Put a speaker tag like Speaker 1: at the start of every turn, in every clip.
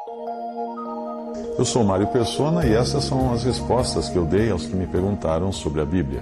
Speaker 1: Eu sou Mário Persona e essas são as respostas que eu dei aos que me perguntaram sobre a Bíblia.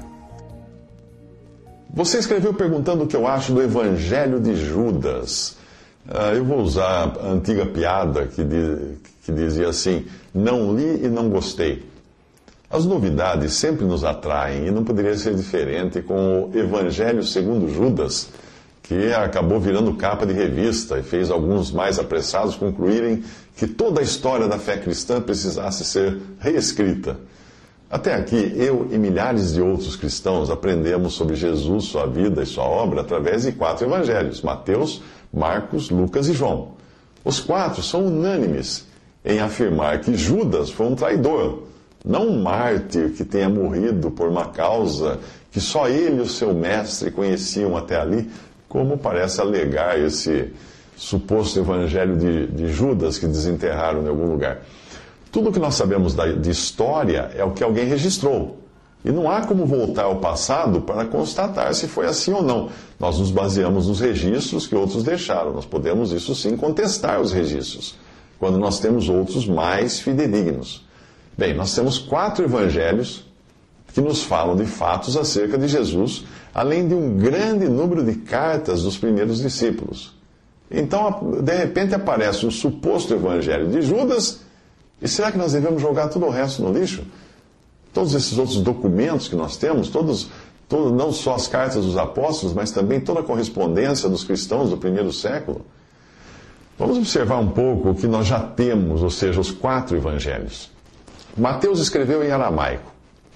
Speaker 2: Você escreveu perguntando o que eu acho do Evangelho de Judas. Eu vou usar a antiga piada que dizia assim: não li e não gostei. As novidades sempre nos atraem e não poderia ser diferente com o Evangelho segundo Judas, que acabou virando capa de revista e fez alguns mais apressados concluírem que toda a história da fé cristã precisasse ser reescrita. Até aqui, eu e milhares de outros cristãos aprendemos sobre Jesus, sua vida e sua obra através de 4 evangelhos: Mateus, Marcos, Lucas e João. Os 4 são unânimes em afirmar que Judas foi um traidor, não um mártir que tenha morrido por uma causa que só ele e o seu mestre conheciam até ali, como parece alegar esse suposto evangelho de Judas que desenterraram em algum lugar. Tudo o que nós sabemos de história é o que alguém registrou. E não há como voltar ao passado para constatar se foi assim ou não. Nós nos baseamos nos registros que outros deixaram. Nós podemos, isso sim, contestar os registros, quando nós temos outros mais fidedignos. Bem, nós temos 4 evangelhos que nos falam de fatos acerca de Jesus, além de um grande número de cartas dos primeiros discípulos. Então, de repente, aparece um suposto evangelho de Judas, e será que nós devemos jogar todo o resto no lixo? Todos esses outros documentos que nós temos, não só as cartas dos apóstolos, mas também toda a correspondência dos cristãos do primeiro século? Vamos observar um pouco o que nós já temos, ou seja, os 4 evangelhos. Mateus escreveu em aramaico,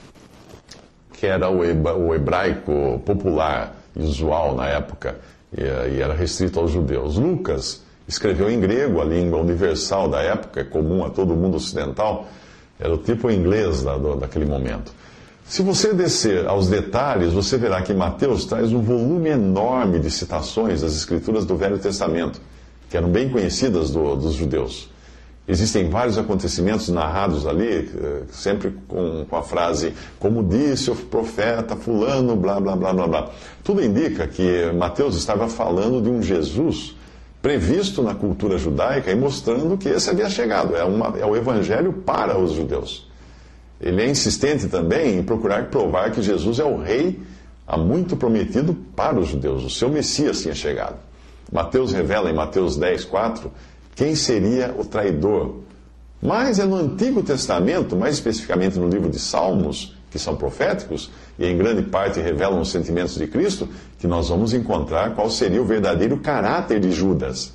Speaker 2: que era o hebraico popular e usual na época, e era restrito aos judeus. Lucas escreveu em grego, a língua universal da época, comum a todo o mundo ocidental, era o tipo inglês daquele momento. Se você descer aos detalhes, você verá que Mateus traz um volume enorme de citações das Escrituras do Velho Testamento, que eram bem conhecidas dos judeus. Existem vários acontecimentos narrados ali, sempre com a frase, como disse o profeta fulano, blá, blá, blá, blá, blá. Tudo indica que Mateus estava falando de um Jesus previsto na cultura judaica e mostrando que esse havia chegado. É o evangelho para os judeus. Ele é insistente também em procurar provar que Jesus é o rei há muito prometido para os judeus. O seu Messias tinha chegado. Mateus revela em Mateus 10, 4, quem seria o traidor. Mas é no Antigo Testamento, mais especificamente no livro de Salmos, que são proféticos, e em grande parte revelam os sentimentos de Cristo, que nós vamos encontrar qual seria o verdadeiro caráter de Judas.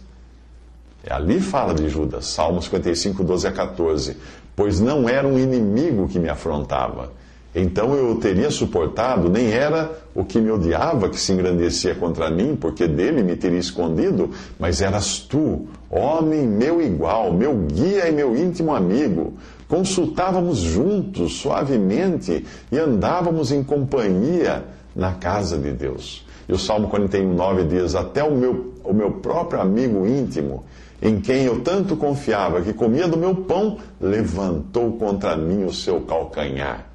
Speaker 2: Ali fala de Judas, Salmos 55, 12 a 14. Pois não era um inimigo que me afrontava. Então eu o teria suportado, nem era o que me odiava que se engrandecia contra mim, porque dele me teria escondido, mas eras tu, homem meu igual, meu guia e meu íntimo amigo. Consultávamos juntos, suavemente, e andávamos em companhia na casa de Deus. E o Salmo 41, 9 diz, até o meu próprio amigo íntimo, em quem eu tanto confiava, que comia do meu pão, levantou contra mim o seu calcanhar.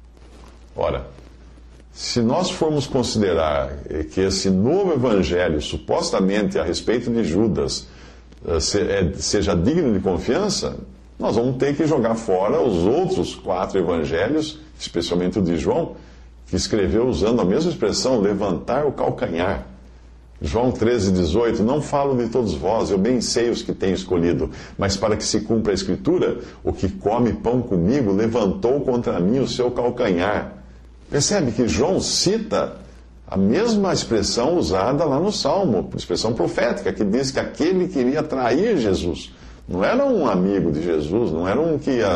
Speaker 2: Ora, se nós formos considerar que esse novo evangelho, supostamente a respeito de Judas, seja digno de confiança, nós vamos ter que jogar fora os outros 4 evangelhos, especialmente o de João, que escreveu usando a mesma expressão, levantar o calcanhar. João 13, 18, não falo de todos vós, eu bem sei os que tenho escolhido, mas para que se cumpra a Escritura, o que come pão comigo levantou contra mim o seu calcanhar. Percebe que João cita a mesma expressão usada lá no Salmo, expressão profética, que diz que aquele queria trair Jesus. Não era um amigo de Jesus, não era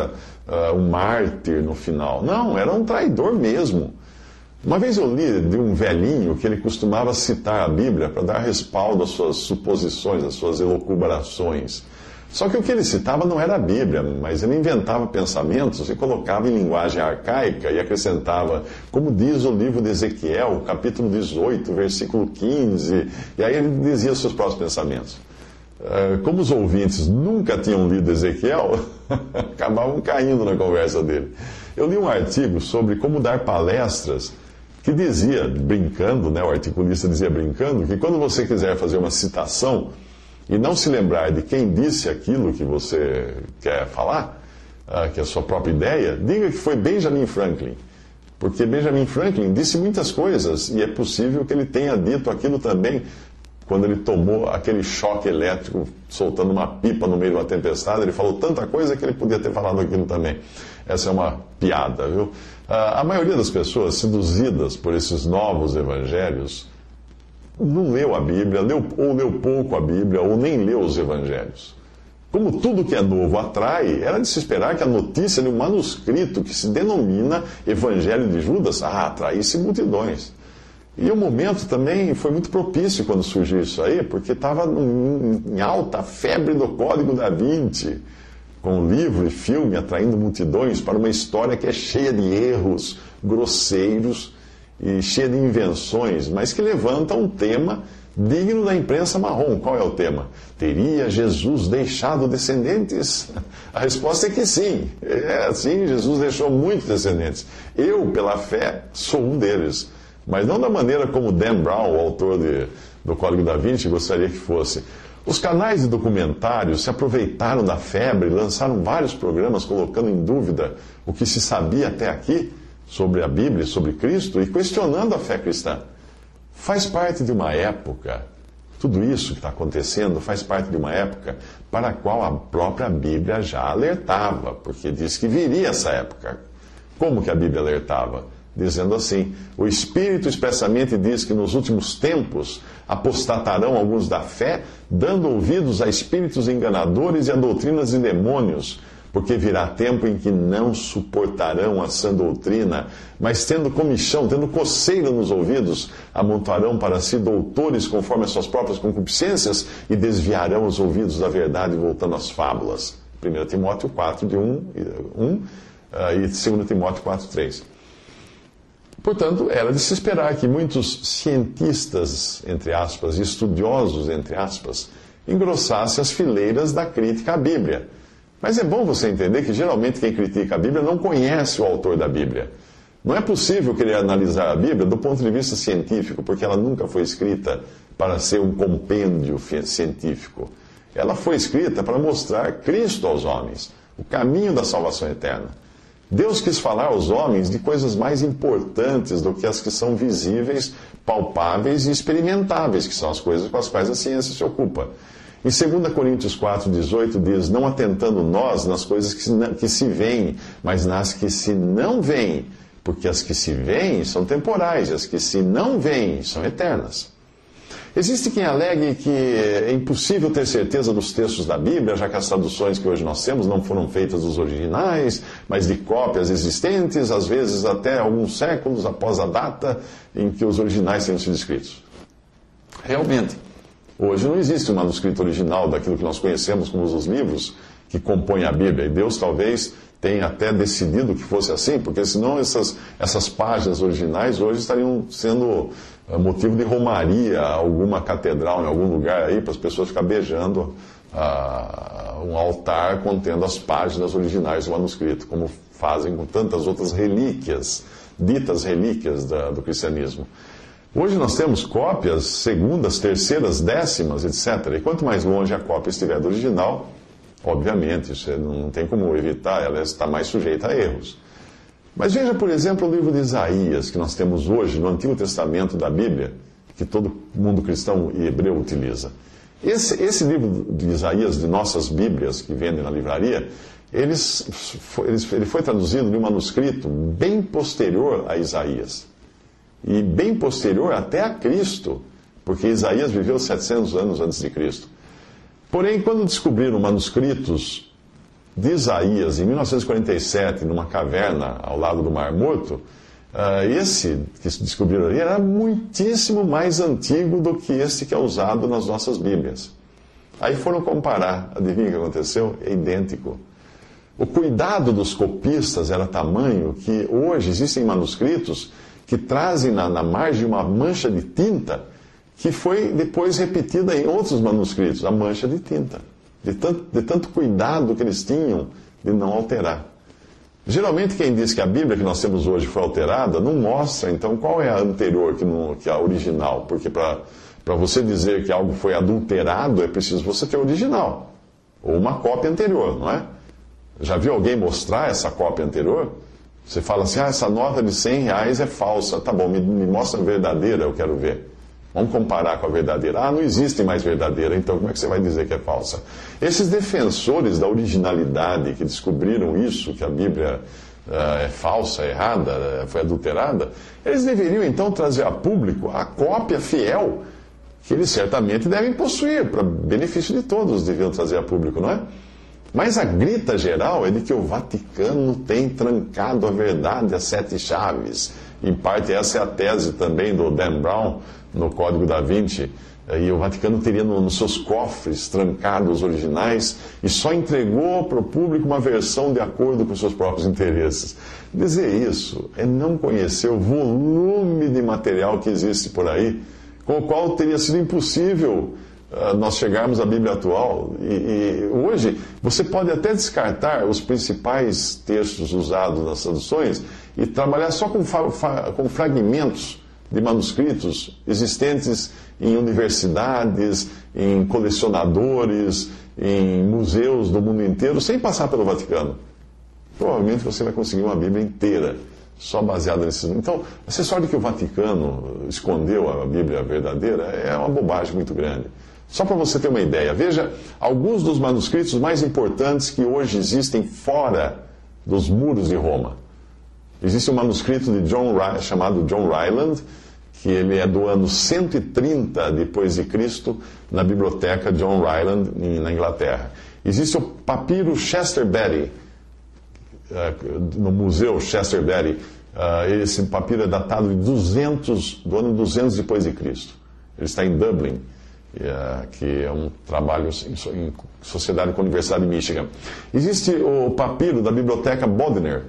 Speaker 2: um mártir no final. Não, era um traidor mesmo. Uma vez eu li de um velhinho que ele costumava citar a Bíblia para dar respaldo às suas suposições, às suas elucubrações. Só que o que ele citava não era a Bíblia, mas ele inventava pensamentos e colocava em linguagem arcaica e acrescentava, como diz o livro de Ezequiel, capítulo 18, versículo 15, e aí ele dizia os seus próprios pensamentos. Como os ouvintes nunca tinham lido Ezequiel, acabavam caindo na conversa dele. Eu li um artigo sobre como dar palestras que dizia, brincando, o articulista dizia brincando, que quando você quiser fazer uma citação e não se lembrar de quem disse aquilo que você quer falar, que é a sua própria ideia, diga que foi Benjamin Franklin. Porque Benjamin Franklin disse muitas coisas e é possível que ele tenha dito aquilo também quando ele tomou aquele choque elétrico soltando uma pipa no meio de uma tempestade. Ele falou tanta coisa que ele podia ter falado aquilo também. Essa é uma piada, viu? A maioria das pessoas seduzidas por esses novos evangelhos não leu a Bíblia, ou leu pouco a Bíblia, ou nem leu os evangelhos. Como tudo que é novo atrai, era de se esperar que a notícia de um manuscrito que se denomina Evangelho de Judas atraísse multidões. E o momento também foi muito propício quando surgiu isso aí, porque estava em alta febre do Código da Vinci, com livro e filme atraindo multidões para uma história que é cheia de erros grosseiros e cheia de invenções, mas que levanta um tema digno da imprensa marrom. Qual é o tema? Teria Jesus deixado descendentes? A resposta é que sim. Sim, Jesus deixou muitos descendentes. Eu, pela fé, sou um deles. Mas não da maneira como Dan Brown, o autor do Código da Vinci, gostaria que fosse. Os canais de documentários se aproveitaram da febre e lançaram vários programas colocando em dúvida o que se sabia até aqui sobre a Bíblia, sobre Cristo, e questionando a fé cristã. Faz parte de uma época, tudo isso que está acontecendo faz parte de uma época para a qual a própria Bíblia já alertava, porque diz que viria essa época. Como que a Bíblia alertava? Dizendo assim: o Espírito expressamente diz que nos últimos tempos apostatarão alguns da fé, dando ouvidos a espíritos enganadores e a doutrinas de demônios, porque virá tempo em que não suportarão a sã doutrina, mas tendo comichão, tendo coceira nos ouvidos, amontoarão para si doutores conforme as suas próprias concupiscências e desviarão os ouvidos da verdade, voltando às fábulas. 1 Timóteo 4, de 1 e 2 Timóteo 4, 3. Portanto, era de se esperar que muitos cientistas, entre aspas, e estudiosos, entre aspas, engrossassem as fileiras da crítica à Bíblia. Mas é bom você entender que geralmente quem critica a Bíblia não conhece o autor da Bíblia. Não é possível querer analisar a Bíblia do ponto de vista científico, porque ela nunca foi escrita para ser um compêndio científico. Ela foi escrita para mostrar Cristo aos homens, o caminho da salvação eterna. Deus quis falar aos homens de coisas mais importantes do que as que são visíveis, palpáveis e experimentáveis, que são as coisas com as quais a ciência se ocupa. Em 2 Coríntios 4,18 diz: não atentando nós nas coisas que se veem, mas nas que se não veem, porque as que se veem são temporais, e as que se não veem são eternas. Existe quem alegue que é impossível ter certeza dos textos da Bíblia, já que as traduções que hoje nós temos não foram feitas dos originais, mas de cópias existentes, às vezes até alguns séculos após a data em que os originais tenham sido escritos. Realmente, hoje não existe um manuscrito original daquilo que nós conhecemos como os livros que compõem a Bíblia, e Deus talvez tenha até decidido que fosse assim, porque senão essas páginas originais hoje estariam sendo motivo de romaria a alguma catedral em algum lugar aí, para as pessoas ficarem beijando um altar contendo as páginas originais do manuscrito, como fazem com tantas outras relíquias, ditas relíquias do cristianismo. Hoje nós temos cópias segundas, terceiras, décimas, etc. E quanto mais longe a cópia estiver do original, obviamente, isso não tem como evitar, ela está mais sujeita a erros. Mas veja, por exemplo, o livro de Isaías, que nós temos hoje no Antigo Testamento da Bíblia, que todo mundo cristão e hebreu utiliza. Esse livro de Isaías, de nossas Bíblias, que vendem na livraria, ele foi traduzido de um manuscrito bem posterior a Isaías. E bem posterior até a Cristo, porque Isaías viveu 700 anos antes de Cristo. Porém, quando descobriram manuscritos de Isaías, em 1947, numa caverna ao lado do Mar Morto, esse que descobriram ali era muitíssimo mais antigo do que esse que é usado nas nossas Bíblias. Aí foram comparar, adivinha o que aconteceu? É idêntico. O cuidado dos copistas era tamanho que hoje existem manuscritos que trazem na margem uma mancha de tinta que foi depois repetida em outros manuscritos, a mancha de tinta. De tanto cuidado que eles tinham de não alterar. Geralmente quem diz que a Bíblia que nós temos hoje foi alterada, não mostra então qual é a anterior, que é a original, porque para Para você dizer que algo foi adulterado, é preciso você ter o original, ou uma cópia anterior, não é? Já viu alguém mostrar essa cópia anterior? Você fala assim, essa nota de R$100 é falsa. Tá bom, me mostra a verdadeira, eu quero ver. Vamos comparar com a verdadeira. Não existe mais verdadeira, então como é que você vai dizer que é falsa? Esses defensores da originalidade que descobriram isso, que a Bíblia é falsa, errada, foi adulterada, eles deveriam então trazer a público a cópia fiel que eles certamente devem possuir, para benefício de todos, deviam trazer a público, não é? Mas a grita geral é de que o Vaticano tem trancado a verdade às 7 chaves. Em parte, essa é a tese também do Dan Brown, no Código da Vinci. E o Vaticano teria nos seus cofres trancado os originais e só entregou para o público uma versão de acordo com seus próprios interesses. Dizer isso é não conhecer o volume de material que existe por aí, com o qual teria sido impossível nós chegarmos à Bíblia atual. E hoje você pode até descartar os principais textos usados nas traduções e trabalhar só com fragmentos de manuscritos existentes em universidades, em colecionadores, em museus do mundo inteiro, sem passar pelo Vaticano. Provavelmente você vai conseguir uma Bíblia inteira, só baseada nesses... Então, essa história de que o Vaticano escondeu a Bíblia verdadeira é uma bobagem muito grande. Só para você ter uma ideia, veja alguns dos manuscritos mais importantes que hoje existem fora dos muros de Roma. Existe um manuscrito de chamado John Ryland, que ele é do ano 130 depois de Cristo, na biblioteca John Ryland, na Inglaterra. Existe o papiro Chester Beatty, no museu Chester Beatty. Esse papiro é datado do ano 200 depois de Cristo. Ele está em Dublin, que é um trabalho em sociedade com a Universidade de Michigan. Existe o papiro da biblioteca Bodmer,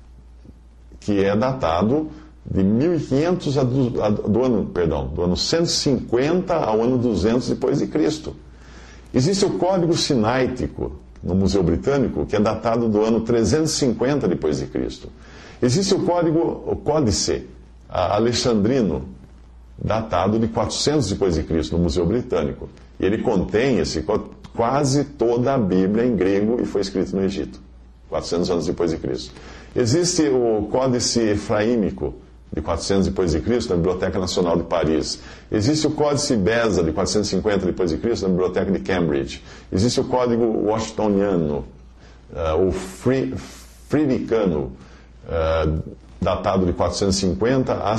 Speaker 2: que é datado de 1500 do ano 150 ao ano 200 depois de Cristo. Existe o Código Sinaítico no Museu Britânico, que é datado do ano 350 depois de Cristo. Existe o Códice Alexandrino, datado de 400 depois de Cristo, no Museu Britânico. E ele contém quase toda a Bíblia em grego e foi escrito no Egito, 400 anos depois de Cristo. Existe o Códice Efraímico, de 400 depois de Cristo, na Biblioteca Nacional de Paris. Existe o Códice Beza, de 450 depois de Cristo, na Biblioteca de Cambridge. Existe o Código Washingtoniano, o Friericano, datado de 450 a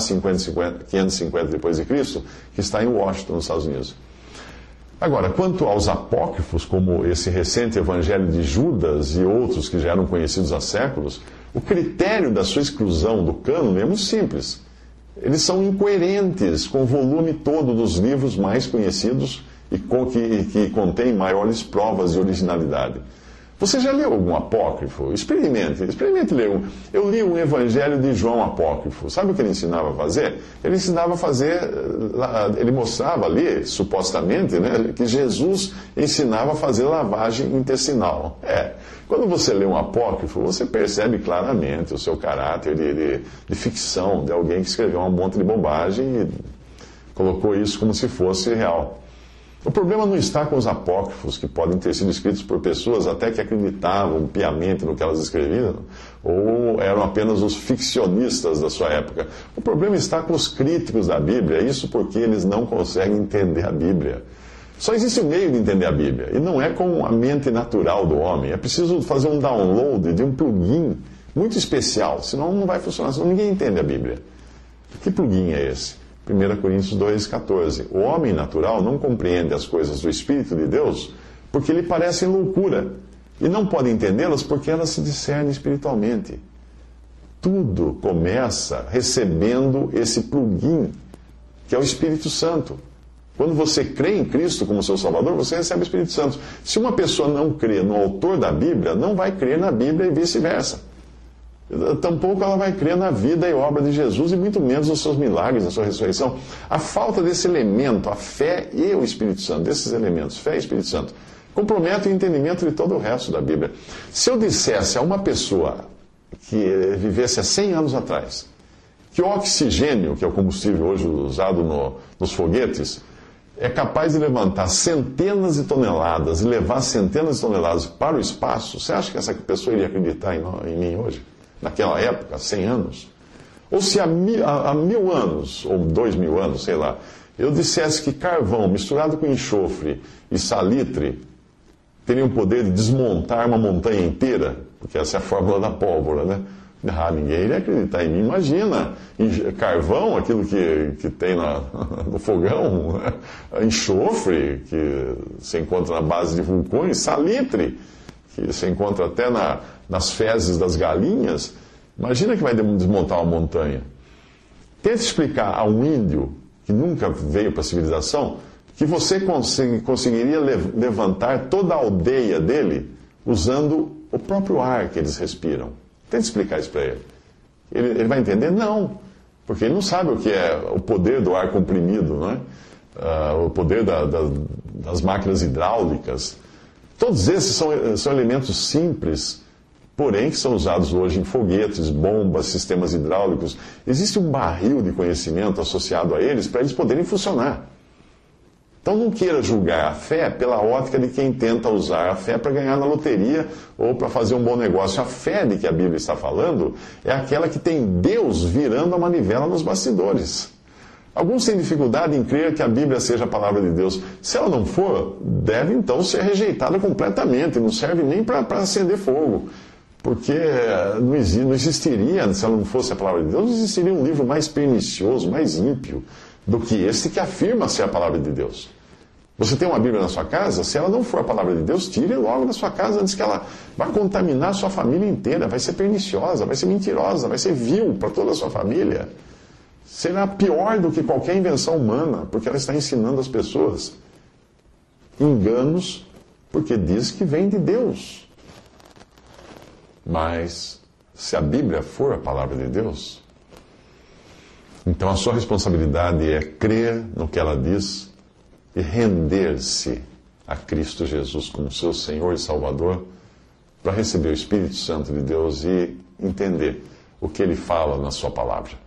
Speaker 2: 550 depois de Cristo, que está em Washington, nos Estados Unidos. Agora, quanto aos apócrifos, como esse recente Evangelho de Judas e outros que já eram conhecidos há séculos, o critério da sua exclusão do cânone é muito simples. Eles são incoerentes com o volume todo dos livros mais conhecidos e que contém maiores provas de originalidade. Você já leu algum apócrifo? Experimente ler um. Eu li um Evangelho de João apócrifo. Sabe o que ele ensinava a fazer? Ele ensinava a fazer, ele mostrava ali, supostamente, né, que Jesus ensinava a fazer lavagem intestinal. Quando você lê um apócrifo, você percebe claramente o seu caráter de ficção, de alguém que escreveu um monte de bobagem e colocou isso como se fosse real. O problema não está com os apócrifos, que podem ter sido escritos por pessoas até que acreditavam piamente no que elas escreviam, ou eram apenas os ficcionistas da sua época. O problema está com os críticos da Bíblia, isso porque eles não conseguem entender a Bíblia. Só existe um meio de entender a Bíblia, e não é com a mente natural do homem. É preciso fazer um download de um plugin muito especial, senão não vai funcionar, senão ninguém entende a Bíblia. Que plugin é esse? 1 Coríntios 2,14. O homem natural não compreende as coisas do Espírito de Deus porque lhe parecem loucura, e não pode entendê-las porque elas se discernem espiritualmente. Tudo começa recebendo esse plugin, que é o Espírito Santo. Quando você crê em Cristo como seu Salvador, você recebe o Espírito Santo. Se uma pessoa não crê no autor da Bíblia, não vai crer na Bíblia e vice-versa. Tampouco ela vai crer na vida e obra de Jesus, e muito menos nos seus milagres, na sua ressurreição. A falta desse elemento, a fé e o Espírito Santo, desses elementos, fé e Espírito Santo, compromete o entendimento de todo o resto da Bíblia. Se eu dissesse a uma pessoa que vivesse há 100 anos atrás, que o oxigênio, que é o combustível hoje usado nos foguetes, é capaz de levantar centenas de toneladas e levar centenas de toneladas para o espaço, você acha que essa pessoa iria acreditar em mim hoje? Naquela época, 100 anos? Ou se há 1000 anos, ou 2000 anos, sei lá, eu dissesse que carvão misturado com enxofre e salitre teria o poder de desmontar uma montanha inteira, porque essa é a fórmula da pólvora, né? Ninguém iria acreditar em mim. Imagina, carvão, aquilo que tem no fogão, né? Enxofre, que se encontra na base de vulcões, salitre, que se encontra até nas fezes das galinhas. Imagina que vai desmontar uma montanha. Tente explicar a um índio que nunca veio para a civilização que você conseguiria levantar toda a aldeia dele usando o próprio ar que eles respiram. Tente explicar isso para ele. Ele vai entender? Não, porque ele não sabe o que é o poder do ar comprimido, não é? O poder das máquinas hidráulicas. Todos esses são elementos simples, porém que são usados hoje em foguetes, bombas, sistemas hidráulicos. Existe um barril de conhecimento associado a eles para eles poderem funcionar. Então não queira julgar a fé pela ótica de quem tenta usar a fé para ganhar na loteria ou para fazer um bom negócio. A fé de que a Bíblia está falando é aquela que tem Deus virando a manivela nos bastidores. Alguns têm dificuldade em crer que a Bíblia seja a palavra de Deus. Se ela não for, deve então ser rejeitada completamente, não serve nem para acender fogo. Porque não existiria, se ela não fosse a palavra de Deus, não existiria um livro mais pernicioso, mais ímpio do que este que afirma ser a palavra de Deus. Você tem uma Bíblia na sua casa? Se ela não for a palavra de Deus, tire logo da sua casa antes que ela vá contaminar a sua família inteira. Vai ser perniciosa, vai ser mentirosa, vai ser vil para toda a sua família. Será pior do que qualquer invenção humana, porque ela está ensinando as pessoas enganos, porque diz que vem de Deus. Mas, se a Bíblia for a palavra de Deus, então a sua responsabilidade é crer no que ela diz e render-se a Cristo Jesus como seu Senhor e Salvador para receber o Espírito Santo de Deus e entender o que Ele fala na sua palavra.